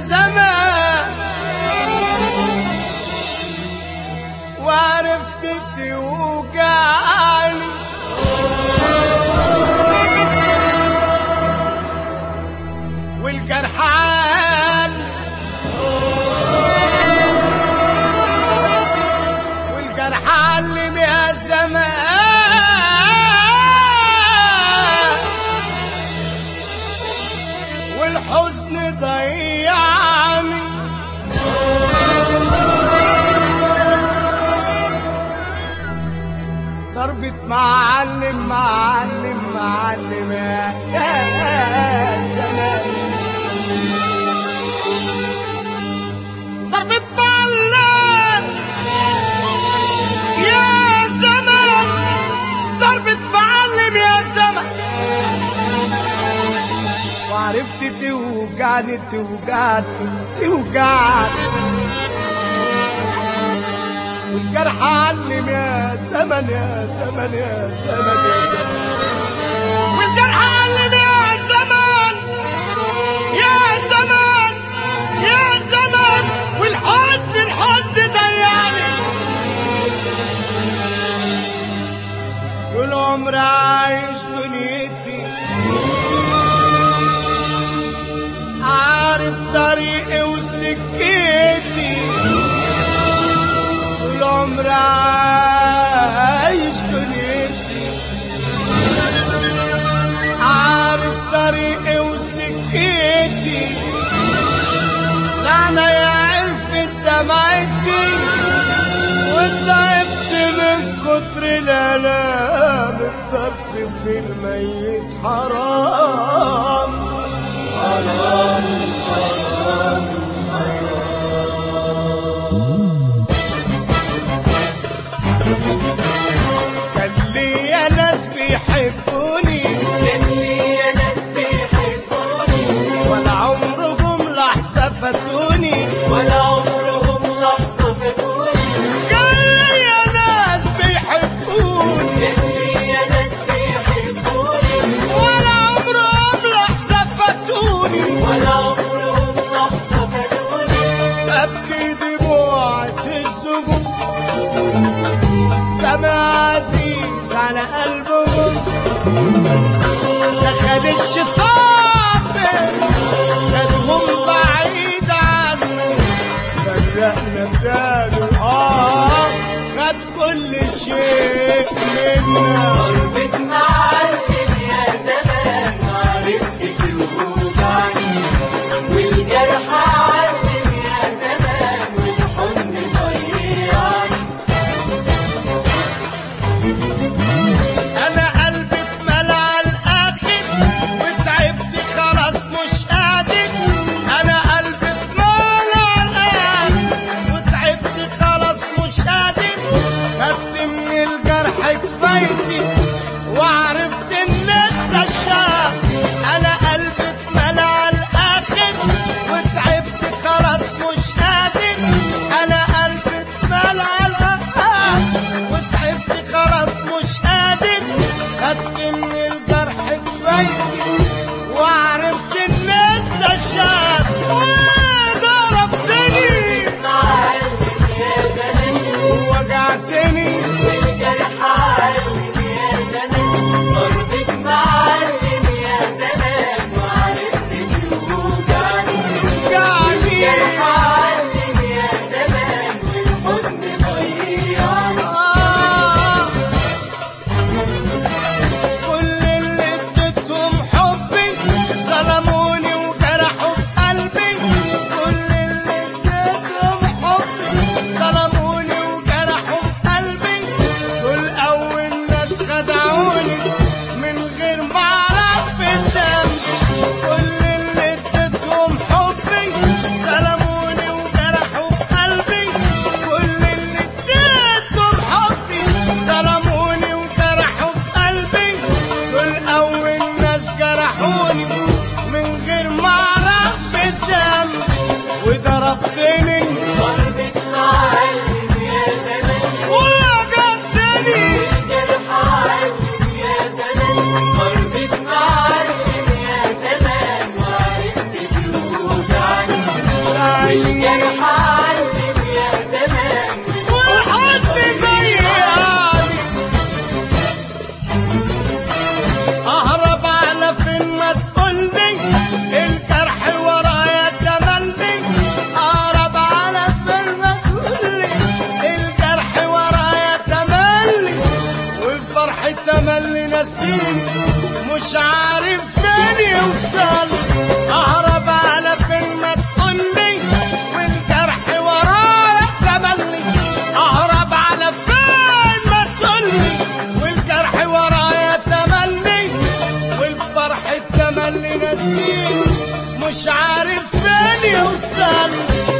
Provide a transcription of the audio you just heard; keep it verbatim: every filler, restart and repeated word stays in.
زمان وعرفت توجعني والجرح عالي والجرح علم يا زمان والحزن ضيعني ضربة معلم معلم معلم يا زمان ضربة معلم يا زمان ضربة معلم يا زمان وعرفت توجعني توجعني توجعني والجرح علم يا زمن يا زمن يا زمن يا زمن والجرح علم يا زمن يا زمن يا زمن والحزن الحزن ضيعني والعمر عايش دنيتي عارف طريقي وسكتي العمر عايش دنيتي عارف طريقي وسكتي لعنة يا عرفت دمعتي وضعفت من كتر الآلام الضرب في الميت حرام حرام حرام كان ليا ناس بيحبوني كان ليا ناس بيحبوني ولا عمرهم لحظة فاتوني ولا عمرهم لحظة فاتوني كان ليا ناس بيحبوني كان ليا ناس بيحبوني ولا عمرهم لحظة فاتوني ولا عمرهم لحظة فاتوني أبكي دموعة الزبون دم عزيز على قلبهم دخل الشيطان خدهم بعيد عنه فرقنا تاني اه خد كل شيء منا ضربة معلم يا زمان عرفت توجعني والجرح علم يا زمان والحزن ضيعني انا قلبي اتملى على الاخر وتعبت خلاص مش قادر انا قلبي اتملى على الاخر وتعبت خلاص مش قادر خدت من الجرح كفايتي وعرفت ان انت الشاب انا قلبي اتملى على الاخر وتعبت خلاص مش قادر انا قلبي اتملى على الاخر وتعبت خلاص مش قادر خدت من الجرح كفايتي وعرفت ان انت الشاب والجرح علم يا زمان والحزن جاي يعني اهرب على فين ما تقولي الجرح ورايا تملي اهرب على فين ما تقولي الجرح ورايا تملي والفرح تملي نسيني مش عارف فين يوصل اهرب على فين ما تقولي والجرح ورايا تملي اهرب على فين ما تقولي والجرح ورايا تملي والفرح تملي نسيني مش عارف فين يوصل